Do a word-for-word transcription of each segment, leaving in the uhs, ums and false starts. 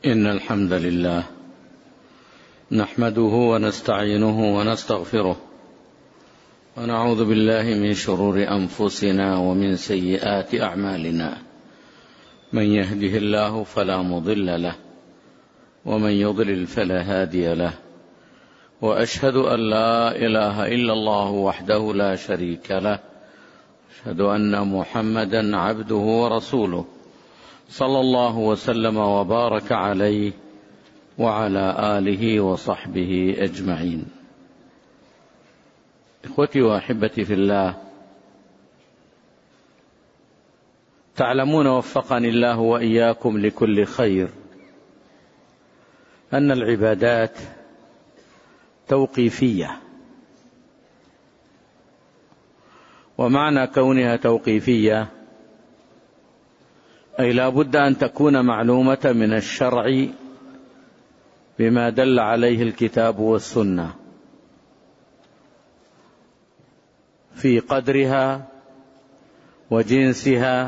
إن الحمد لله نحمده ونستعينه ونستغفره ونعوذ بالله من شرور أنفسنا ومن سيئات أعمالنا، من يهده الله فلا مضل له ومن يضلل فلا هادي له، وأشهد أن لا إله إلا الله وحده لا شريك له، أشهد أن محمدا عبده ورسوله صلى الله وسلم وبارك عليه وعلى آله وصحبه أجمعين. إخوتي وأحبتي في الله، تعلمون وفقني الله وإياكم لكل خير أن العبادات توقيفية، ومعنى كونها توقيفية أي لا بد أن تكون معلومة من الشرع بما دل عليه الكتاب والسنة في قدرها وجنسها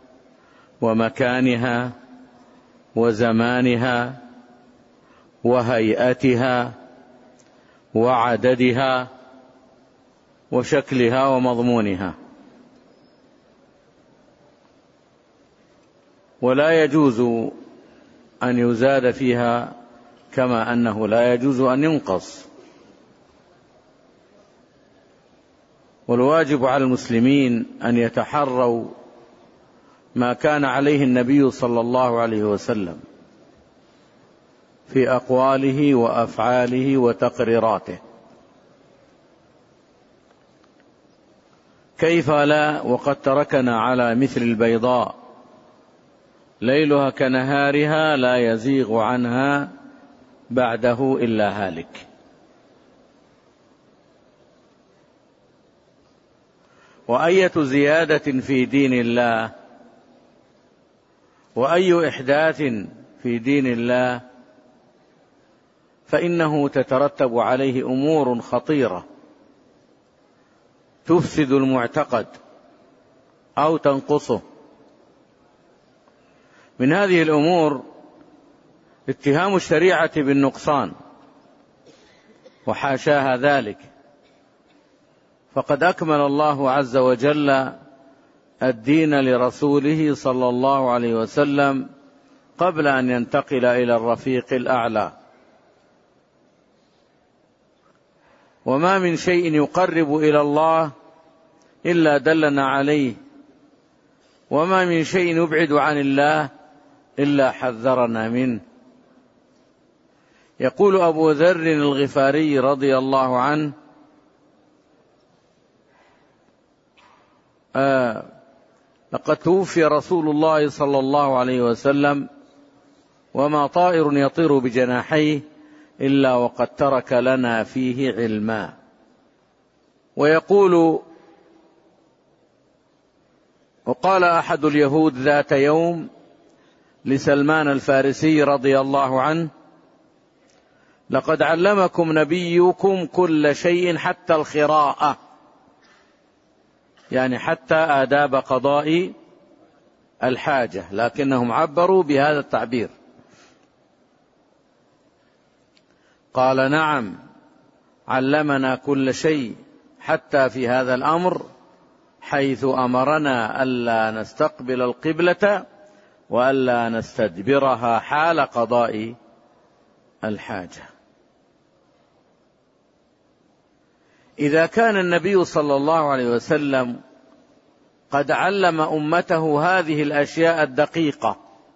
ومكانها وزمانها وهيئتها وعددها وشكلها ومضمونها. ولا يجوز أن يزاد فيها كما أنه لا يجوز أن ينقص. والواجب على المسلمين أن يتحروا ما كان عليه النبي صلى الله عليه وسلم في أقواله وأفعاله وتقريراته، كيف لا وقد تركنا على مثل البيضاء ليلها كنهارها لا يزيغ عنها بعده إلا هالك. وأية زيادة في دين الله وأي إحداث في دين الله فإنه تترتب عليه أمور خطيرة تفسد المعتقد أو تنقصه. من هذه الأمور اتهام الشريعة بالنقصان، وحاشاها ذلك، فقد أكمل الله عز وجل الدين لرسوله صلى الله عليه وسلم قبل أن ينتقل إلى الرفيق الأعلى. وما من شيء يقرب إلى الله إلا دلنا عليه، وما من شيء يبعد عن الله إلا حذرنا منه. يقول أبو ذر الغفاري رضي الله عنه: آه لقد توفي رسول الله صلى الله عليه وسلم وما طائر يطير بجناحيه إلا وقد ترك لنا فيه علما. ويقول: وقال أحد اليهود ذات يوم لسلمان الفارسي رضي الله عنه: لقد علمكم نبيكم كل شيء حتى الخراءة، يعني حتى آداب قضاء الحاجة، لكنهم عبروا بهذا التعبير. قال: نعم، علمنا كل شيء حتى في هذا الأمر، حيث أمرنا ألا نستقبل القبلة وألا نستدبرها حال قضاء الحاجة. إذا كان النبي صلى الله عليه وسلم قد علم أمته هذه الأشياء الدقيقة،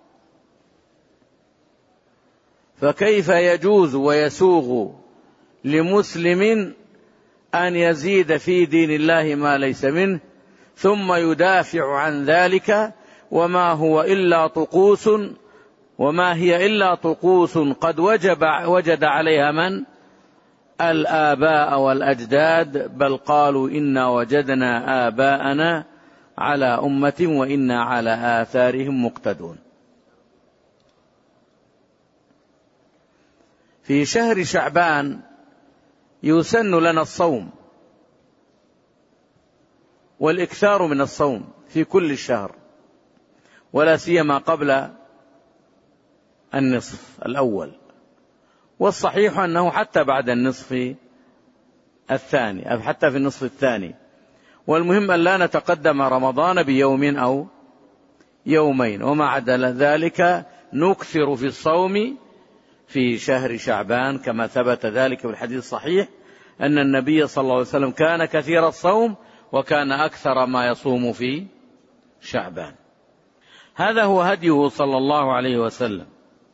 فكيف يجوز ويسوغ لمسلم أن يزيد في دين الله ما ليس منه ثم يدافع عن ذلك، وما هو إلا طقوس وما هي إلا طقوس قد وجب وجد عليها من؟ الآباء والأجداد، بل قالوا إنا وجدنا آباءنا على أمة وإنا على آثارهم مقتدون. في شهر شعبان يسن لنا الصوم والإكثار من الصوم في كل الشهر، ولا سيما قبل النصف الأول، والصحيح أنه حتى بعد النصف الثاني أو حتى في النصف الثاني، والمهم أن لا نتقدم رمضان بيوم أو يومين، وما عدا ذلك نكثر في الصوم في شهر شعبان، كما ثبت ذلك في الحديث الصحيح أن النبي صلى الله عليه وسلم كان كثير الصوم وكان أكثر ما يصوم في شعبان. هذا هو هديه صلى الله عليه وسلم.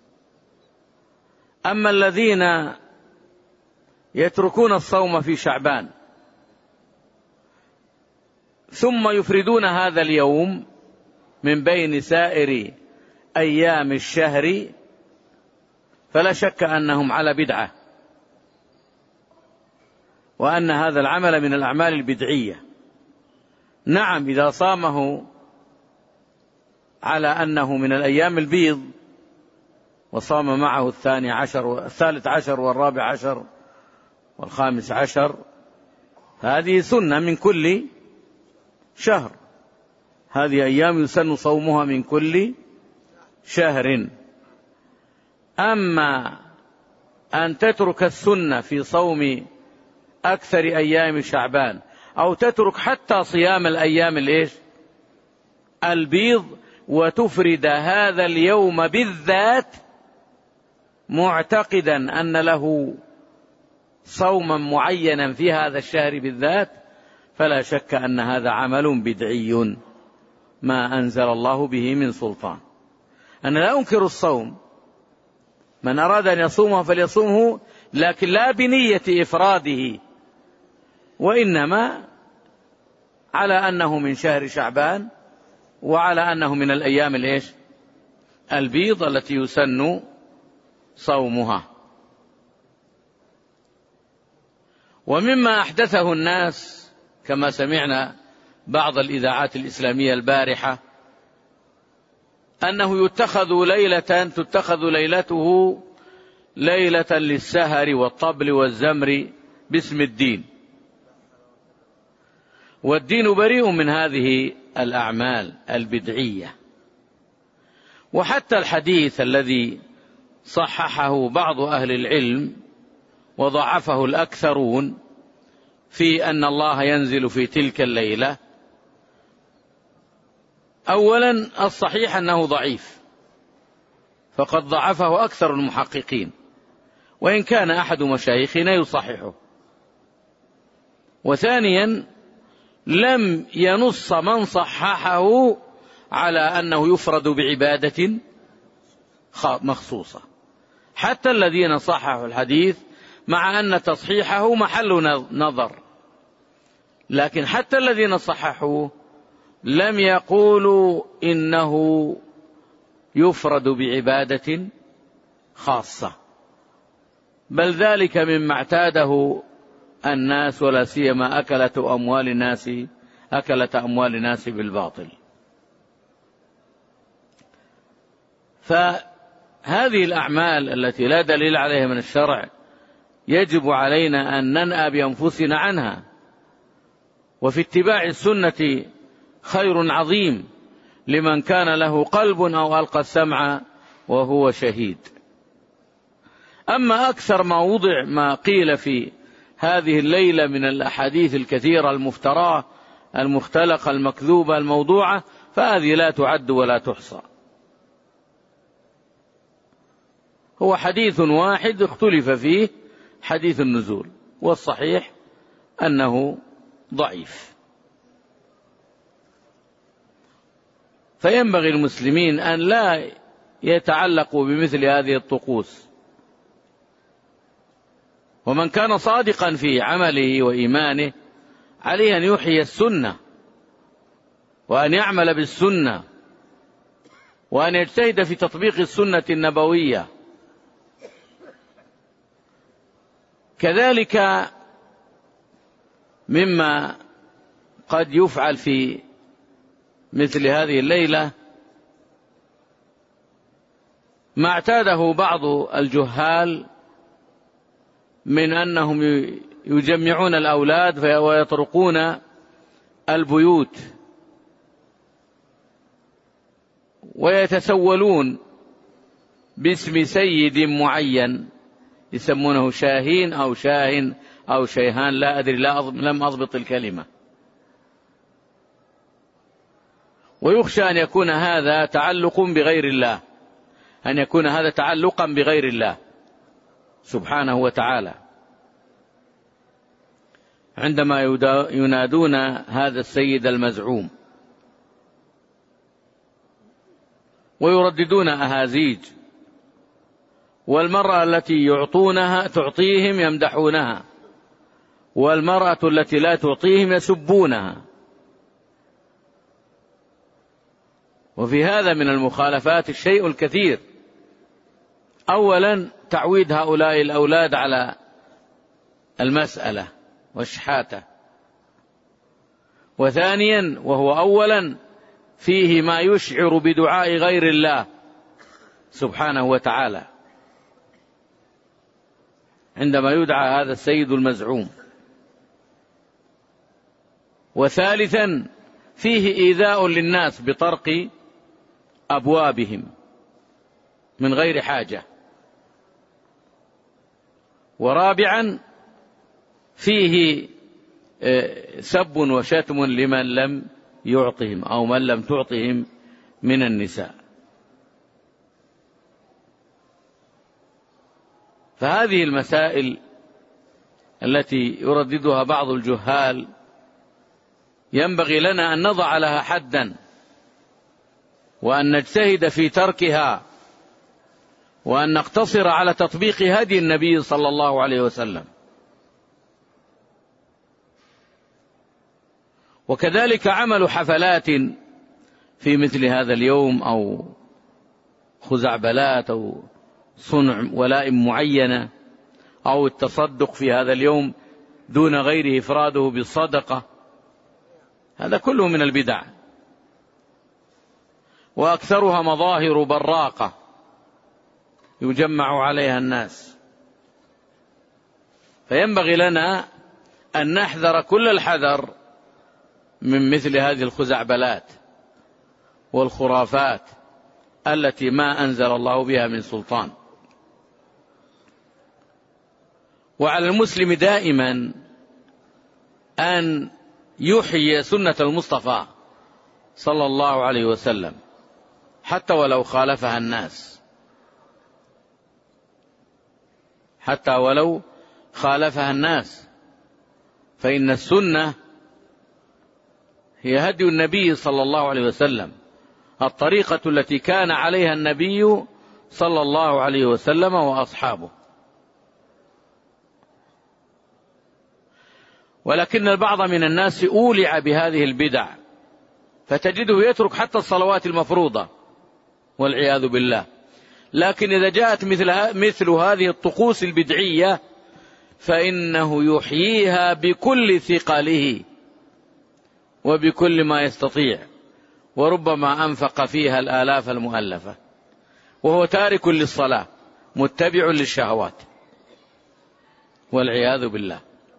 أما الذين يتركون الصوم في شعبان ثم يفردون هذا اليوم من بين سائر أيام الشهر، فلا شك أنهم على بدعة، وأن هذا العمل من الأعمال البدعية. نعم، إذا صامه على أنه من الأيام البيض وصام معه الثاني عشر والثالث عشر والرابع عشر والخامس عشر، هذه سنة من كل شهر، هذه أيام يسن صومها من كل شهر. أما أن تترك السنة في صوم أكثر أيام شعبان، أو تترك حتى صيام الأيام الإيش البيض، وتفرد هذا اليوم بالذات معتقدا أن له صوما معينا في هذا الشهر بالذات، فلا شك أن هذا عمل بدعي ما أنزل الله به من سلطان. أنا لا أنكر الصوم، من أراد أن يصومه فليصومه، لكن لا بنية إفراده، وإنما على أنه من شهر شعبان، وعلى أنه من الأيام الإيش البيض التي يسن صومها. ومما أحدثه الناس كما سمعنا بعض الإذاعات الإسلامية البارحة أنه يتخذ ليلة تتخذ ليلته ليلة للسهر والطبل والزمر باسم الدين، والدين بريء من هذه الأعمال البدعية. وحتى الحديث الذي صححه بعض أهل العلم وضعفه الأكثرون في أن الله ينزل في تلك الليلة، أولا الصحيح أنه ضعيف، فقد ضعفه أكثر المحققين، وإن كان أحد مشايخنا يصححه. وثانيا لم ينص من صححه على أنه يفرد بعبادة مخصوصة، حتى الذين صححوا الحديث مع أن تصحيحه محل نظر، لكن حتى الذين صححوه لم يقولوا إنه يفرد بعبادة خاصة، بل ذلك مما اعتاده الناس، ولا سيما أكلة أموال الناس أكلة أموال الناس بالباطل. فهذه الأعمال التي لا دليل عليها من الشرع يجب علينا أن ننأى بأنفسنا عنها، وفي اتباع السنة خير عظيم لمن كان له قلب أو ألقى السمع وهو شهيد. أما أكثر ما وضع ما قيل في هذه الليلة من الأحاديث الكثيرة المفتراه المختلقة المكذوبة الموضوعة، فهذه لا تعد ولا تحصى. هو حديث واحد اختلف فيه، حديث النزول، والصحيح أنه ضعيف. فينبغي المسلمين أن لا يتعلقوا بمثل هذه الطقوس، ومن كان صادقا في عمله وإيمانه عليه أن يحيي السنة، وأن يعمل بالسنة، وأن يجتهد في تطبيق السنة النبوية. كذلك مما قد يفعل في مثل هذه الليلة ما اعتاده بعض الجهال من أنهم يجمعون الأولاد ويطرقون البيوت ويتسولون باسم سيد معين، يسمونه شاهين أو شاهن أو شيهان، لا أدري، لا أضب لم أضبط الكلمة. ويخشى أن يكون هذا تعلق بغير الله، أن يكون هذا تعلقا بغير الله سبحانه وتعالى عندما ينادون هذا السيد المزعوم ويرددون أهازيج، والمرأة التي يعطونها تعطيهم يمدحونها، والمرأة التي لا تعطيهم يسبونها. وفي هذا من المخالفات الشيء الكثير. أولا تعويد هؤلاء الأولاد على المسألة والشحاتة، وثانيا وهو أولا فيه ما يشعر بدعاء غير الله سبحانه وتعالى عندما يدعى هذا السيد المزعوم، وثالثا فيه إيذاء للناس بطرق أبوابهم من غير حاجة، ورابعا فيه سب وشتم لمن لم يعطهم أو من لم تعطهم من النساء. فهذه المسائل التي يرددها بعض الجهال ينبغي لنا أن نضع لها حدا، وأن نجتهد في تركها، وأن نقتصر على تطبيق هدي النبي صلى الله عليه وسلم. وكذلك عمل حفلات في مثل هذا اليوم أو خزعبلات أو صنع ولائم معينة أو التصدق في هذا اليوم دون غيره إفراده بالصدقة، هذا كله من البدع، وأكثرها مظاهر براقة يجمع عليها الناس. فينبغي لنا أن نحذر كل الحذر من مثل هذه الخزعبلات والخرافات التي ما أنزل الله بها من سلطان. وعلى المسلم دائما أن يحيي سنة المصطفى صلى الله عليه وسلم حتى ولو خالفها الناس، حتى ولو خالفها الناس، فإن السنة هي هدي النبي صلى الله عليه وسلم، الطريقة التي كان عليها النبي صلى الله عليه وسلم وأصحابه. ولكن البعض من الناس أولع بهذه البدع، فتجده يترك حتى الصلوات المفروضة والعياذ بالله. لكن إذا جاءت مثل, مثل هذه الطقوس البدعية فإنه يحييها بكل ثقله وبكل ما يستطيع، وربما أنفق فيها الآلاف المؤلفة، وهو تارك للصلاة متبع للشهوات والعياذ بالله.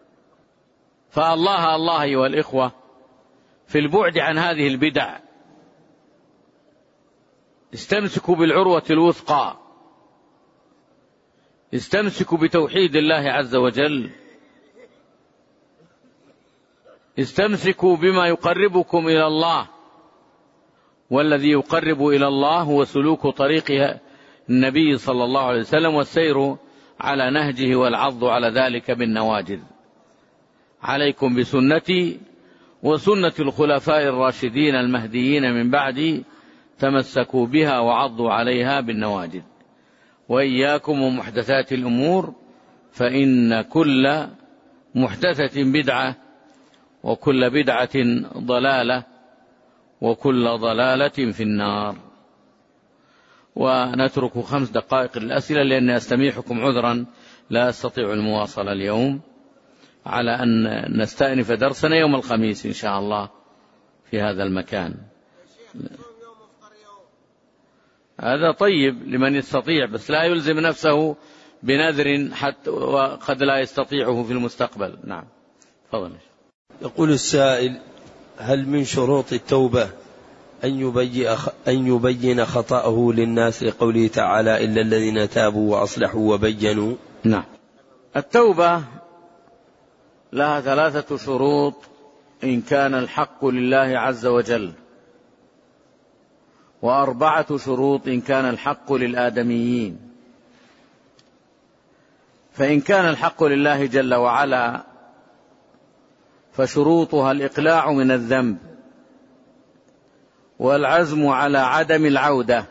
فالله الله أيها الإخوة في البعد عن هذه البدع، استمسكوا بالعروة الوثقى، استمسكوا بتوحيد الله عز وجل، استمسكوا بما يقربكم إلى الله، والذي يقرب إلى الله هو سلوك طريق النبي صلى الله عليه وسلم والسير على نهجه والعض على ذلك بالنواجذ. عليكم بسنتي وسنة الخلفاء الراشدين المهديين من بعدي، تمسكوا بها وعضوا عليها بالنواجذ. وإياكم ومحدثات الأمور، فإن كل محدثة بدعة وكل بدعة ضلالة وكل ضلالة في النار. ونترك خمس دقائق للأسئلة لأني أستميحكم عذرا لا أستطيع المواصلة اليوم، على أن نستأنف درسنا يوم الخميس إن شاء الله في هذا المكان. هذا طيب لمن يستطيع، بس لا يلزم نفسه بنذر حتى وقد لا يستطيعه في المستقبل. نعم تفضل. يقول السائل: هل من شروط التوبة أن يبين, أن يبين خطأه للناس لقوله تعالى إلا الذين تابوا وأصلحوا وبينوا. نعم. التوبة لها ثلاثة شروط إن كان الحق لله عز وجل، وأربعة شروط إن كان الحق للآدميين. فإن كان الحق لله جل وعلا فشروطها الإقلاع من الذنب والعزم على عدم العودة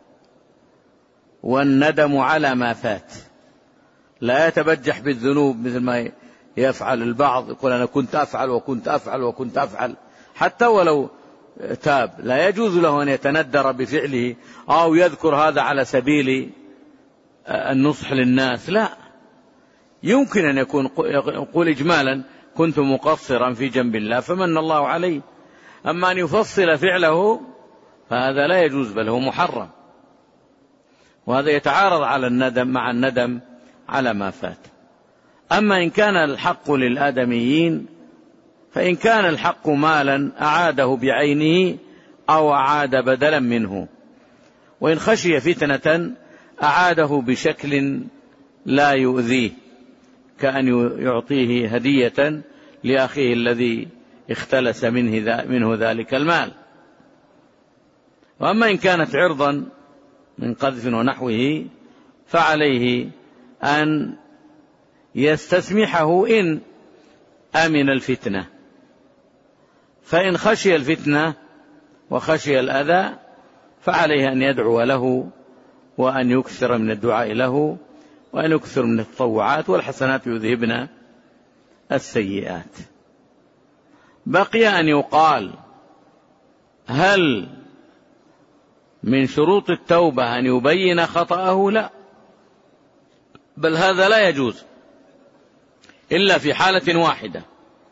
والندم على ما فات، لا يتبجح بالذنوب مثل ما يفعل البعض، يقول أنا كنت أفعل وكنت أفعل وكنت أفعل، حتى ولو تاب لا يجوز له أن يتندر بفعله أو يذكر هذا على سبيل النصح للناس، لا، يمكن أن يكون يقول إجمالا كنت مقصرا في جنب الله فمن الله عليه. أما أن يفصل فعله فهذا لا يجوز، بل هو محرم، وهذا يتعارض على الندم مع الندم على ما فات. أما إن كان الحق للآدميين فإن كان الحق مالا أعاده بعينه أو أعاد بدلا منه، وإن خشي فتنة أعاده بشكل لا يؤذيه، كأن يعطيه هدية لأخيه الذي اختلس منه, منه ذلك المال. وأما إن كانت عرضا من قذف ونحوه فعليه أن يستسمحه إن أمن الفتنة، فإن خشي الفتنة وخشي الأذى فعليه أن يدعو له وأن يكثر من الدعاء له وأن يكثر من التطوعات، والحسنات يذهبن السيئات. بقي أن يقال هل من شروط التوبة أن يبين خطأه؟ لا، بل هذا لا يجوز إلا في حالة واحدة،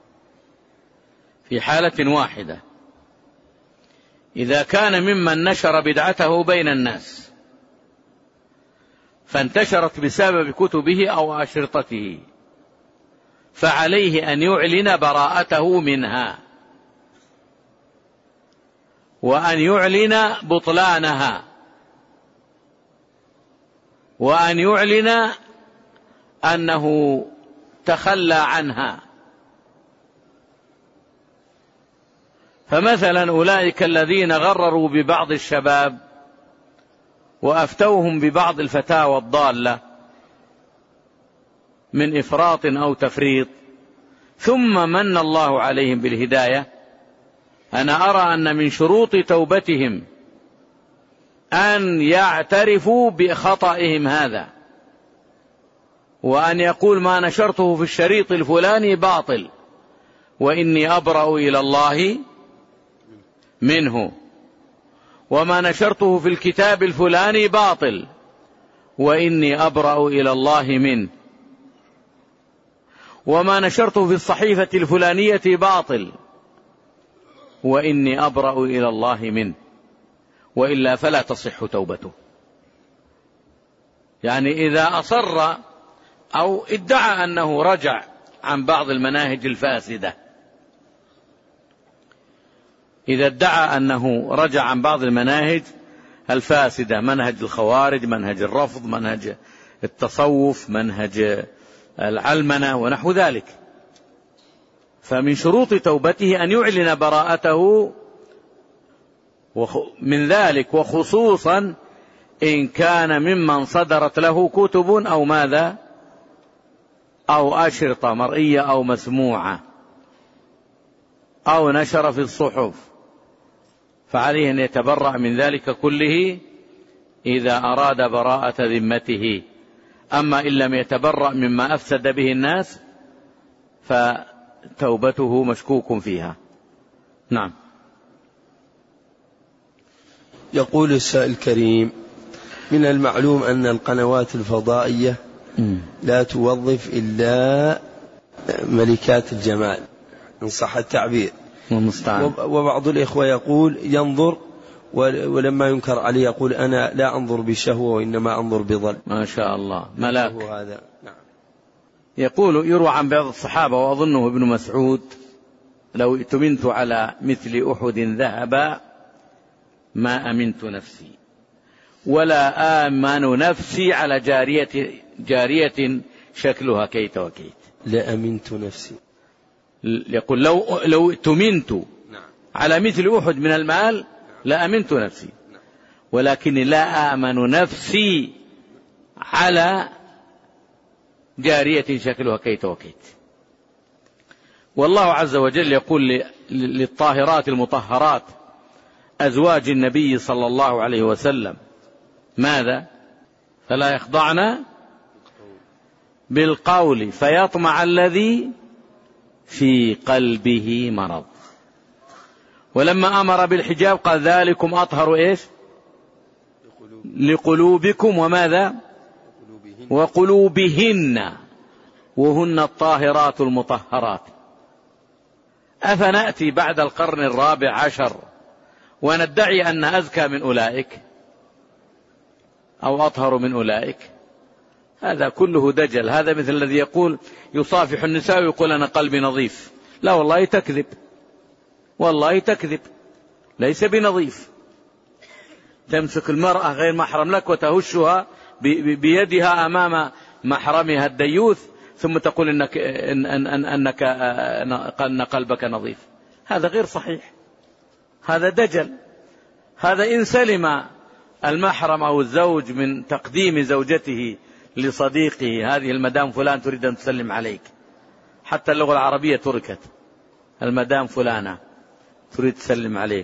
في حالة واحدة إذا كان ممن نشر بدعته بين الناس فانتشرت بسبب كتبه أو أشرطته، فعليه أن يعلن براءته منها وأن يعلن بطلانها وأن يعلن أنه تخلى عنها. فمثلا أولئك الذين غرروا ببعض الشباب وأفتوهم ببعض الفتاوى الضالة من إفراط أو تفريط ثم من الله عليهم بالهداية، أنا أرى أن من شروط توبتهم أن يعترفوا بخطئهم هذا، وأن يقول ما نشرته في الشريط الفلاني باطل وإني أبرأ إلى الله منه، وما نشرته في الكتاب الفلاني باطل وإني أبرأ إلى الله منه، وما نشرته في الصحيفة الفلانية باطل وإني أبرأ إلى الله منه، وإلا فلا تصح توبته. يعني إذا أصر أو ادعى أنه رجع عن بعض المناهج الفاسدة، إذا ادعى أنه رجع عن بعض المناهج الفاسدة، منهج الخوارج، منهج الرفض، منهج التصوف، منهج العلمنة ونحو ذلك، فمن شروط توبته أن يعلن براءته من ذلك، وخصوصا إن كان ممن صدرت له كتب أو ماذا أو أشرطة مرئية أو مسموعة أو نشر في الصحف، فعليه أن يتبرأ من ذلك كله إذا أراد براءة ذمته. أما إن لم يتبرأ مما أفسد به الناس فتوبته مشكوك فيها. نعم. يقول السائل الكريم: من المعلوم أن القنوات الفضائية لا توظف إلا ملكات الجمال إن صح التعبير، وبعض الإخوة يقول ينظر ولما ينكر عليه يقول أنا لا أنظر بشهوة وإنما أنظر بظل. ما شاء الله، ملاك هذا. نعم. يقول يروى عن بعض الصحابة وأظنه ابن مسعود: لو ائتمنت على مثل أحد ذهبا ما أمنت نفسي، ولا آمن نفسي على جارية, جارية شكلها كيت وكيت. لا أمنت نفسي، يقول لو, لو تمنت على مثل أحد من المال لا أمنت نفسي، ولكن لا آمن نفسي على جارية شكلها كيت وكيت. والله عز وجل يقول للطاهرات المطهرات أزواج النبي صلى الله عليه وسلم ماذا؟ فلا يخضعن بالقول فيطمع الذي في قلبه مرض. ولما أمر بالحجاب قال ذلكم أطهر إيش؟ لقلوبكم وماذا؟ وقلوبهن، وهن الطاهرات المطهرات. أفنأتي بعد القرن الرابع عشر وندعي أن أزكى من أولئك أو أطهر من أولئك؟ هذا كله دجل. هذا مثل الذي يقول يصافح النساء ويقول أنا قلبي نظيف. لا والله تكذب، والله تكذب، ليس بنظيف. تمسك المرأة غير محرم لك وتهشها بيدها أمام محرمها الديوث ثم تقول إنك, إن أن أن أنك أن قلبك نظيف. هذا غير صحيح، هذا دجل. هذا إن سلم المحرم أو الزوج من تقديم زوجته لصديقه، هذه المدام فلان تريد أن تسلم عليك، حتى اللغة العربية تركت، المدام فلانة تريد تسلم عليك.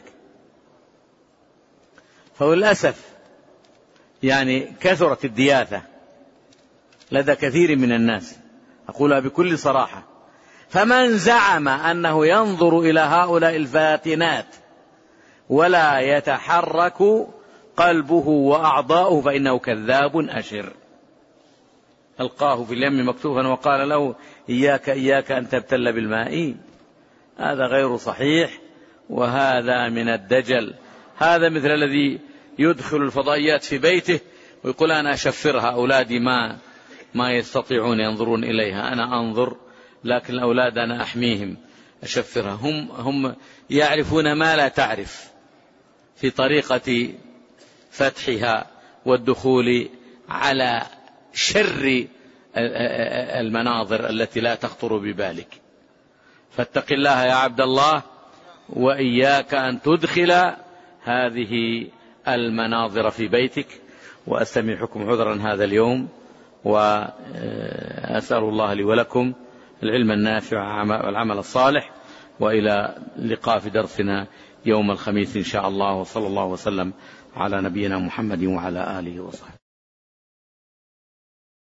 فللأسف يعني كثرت الدياثة لدى كثير من الناس، أقولها بكل صراحة. فمن زعم أنه ينظر إلى هؤلاء الفاتنات ولا يتحرك قلبه وأعضاؤه فإنه كذاب أشر. ألقاه في اليم مكتوفا وقال له إياك إياك أن تبتل بالماء. هذا غير صحيح، وهذا من الدجل. هذا مثل الذي يدخل الفضائيات في بيته ويقول أنا أشفرها، أولادي ما ما يستطيعون ينظرون إليها، أنا أنظر لكن الأولاد أنا أحميهم أشفرها. هم, هم يعرفون ما لا تعرف في طريقة فتحها والدخول على شر المناظر التي لا تخطر ببالك. فاتق الله يا عبد الله، وإياك أن تدخل هذه المناظر في بيتك. وأستمعكم عذرا هذا اليوم، وأسأل الله لي ولكم العلم النافع والعمل الصالح، وإلى اللقاء في درسنا يوم الخميس إن شاء الله، وصلى الله وسلم على نبينا محمد وعلى آله وصحبه.